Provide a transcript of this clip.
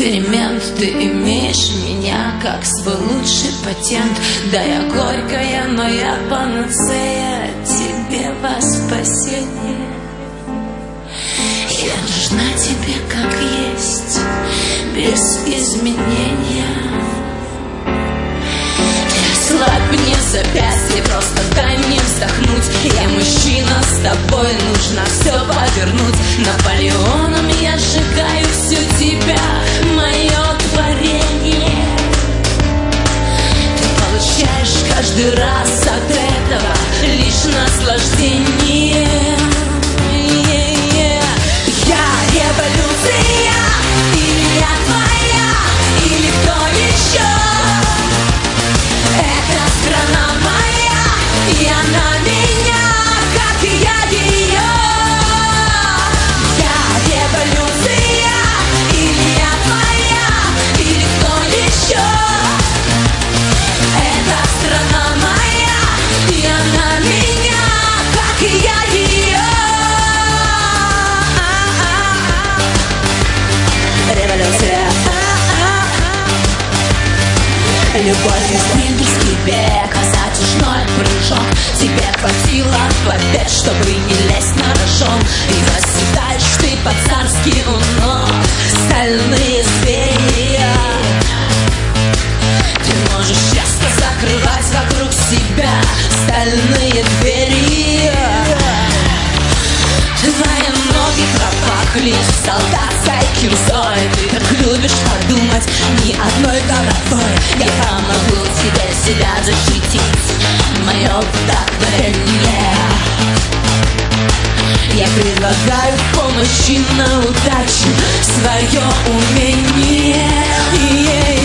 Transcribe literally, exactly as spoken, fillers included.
эксперимент. Ты имеешь меня как свой лучший патент. Да, я горькая, но я панацея тебе во спасение. Я нужна тебе как есть, без изменения. Слабь мне запястье, просто дай мне вздохнуть. Я мужчина, с тобой нужно все повернуть. Наполеоном я сжигаю всю тебя, мое творение. Ты получаешь каждый раз от этого лишь наслаждение. Я революция, или я твоя, или кто еще? Эта страна моя, и она меня, как и я ее. Я революция, или я твоя, или кто еще? Эта страна моя, и она меня, как и я ее. Революция. Любовь и спринтерский бег, затяжной прыжок. Тебе хватило побед, чтобы не лезть на рожон. И восседаешь ты по-царски у ног стальные звери. Ты можешь часто закрывать вокруг себя стальные двери. Твои ноги пропахли солдатской кирзой. Ты так любишь подумать ни одной головой. Я помогу тебе себя защитить, мое вдохновение. Я предлагаю в помощи на удачу свое умение.